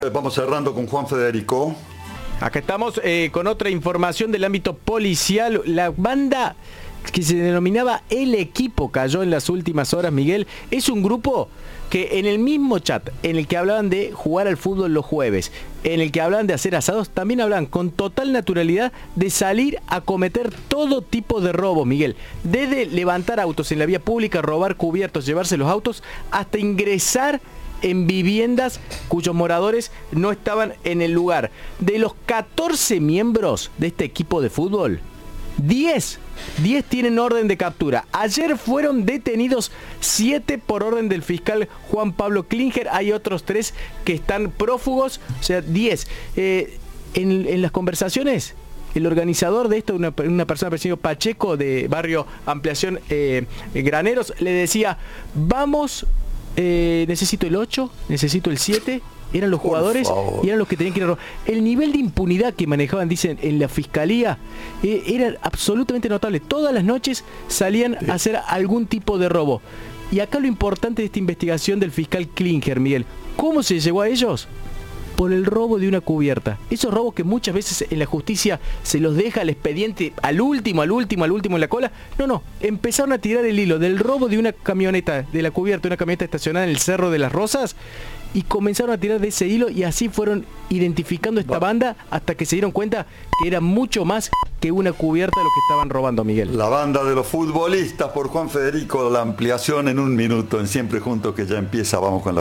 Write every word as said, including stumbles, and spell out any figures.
Vamos cerrando con Juan Federico. Acá estamos eh, con otra información del ámbito policial. La banda que se denominaba El Equipo cayó en las últimas horas, Miguel. Es un grupo que en el mismo chat en el que hablaban de jugar al fútbol los jueves, en el que hablaban de hacer asados, también hablan con total naturalidad de salir a cometer todo tipo de robos, Miguel. Desde levantar autos en la vía pública, robar cubiertos, llevarse los autos, hasta ingresar en viviendas cuyos moradores no estaban en el lugar. De los catorce miembros de este equipo de fútbol, diez tienen orden de captura. Ayer fueron detenidos siete por orden del fiscal Juan Pablo Klinger. Hay otros tres que están prófugos, o sea, diez. Eh, en, en las conversaciones, el organizador de esto, una, una persona apellido Pacheco, de barrio Ampliación eh, Graneros, le decía: vamos, eh, necesito el ocho, necesito el siete. Eran los jugadores y eran los que tenían que ir a robar. El nivel de impunidad que manejaban, dicen, en la fiscalía, eh, era absolutamente notable. Todas las noches salían sí. a hacer algún tipo de robo. Y acá lo importante de esta investigación del fiscal Klinger, Miguel, ¿cómo se llegó a ellos? Por el robo de una cubierta. Esos robos que muchas veces en la justicia se los deja el expediente al último, al último, al último en la cola. No, no, empezaron a tirar el hilo del robo de una camioneta, de la cubierta de una camioneta estacionada en el Cerro de las Rosas, y comenzaron a tirar de ese hilo, y así fueron identificando esta banda hasta que se dieron cuenta que era mucho más que una cubierta de lo que estaban robando, Miguel. La banda de los futbolistas por Juan Federico, la ampliación en un minuto en Siempre Juntos, que ya empieza. Vamos con la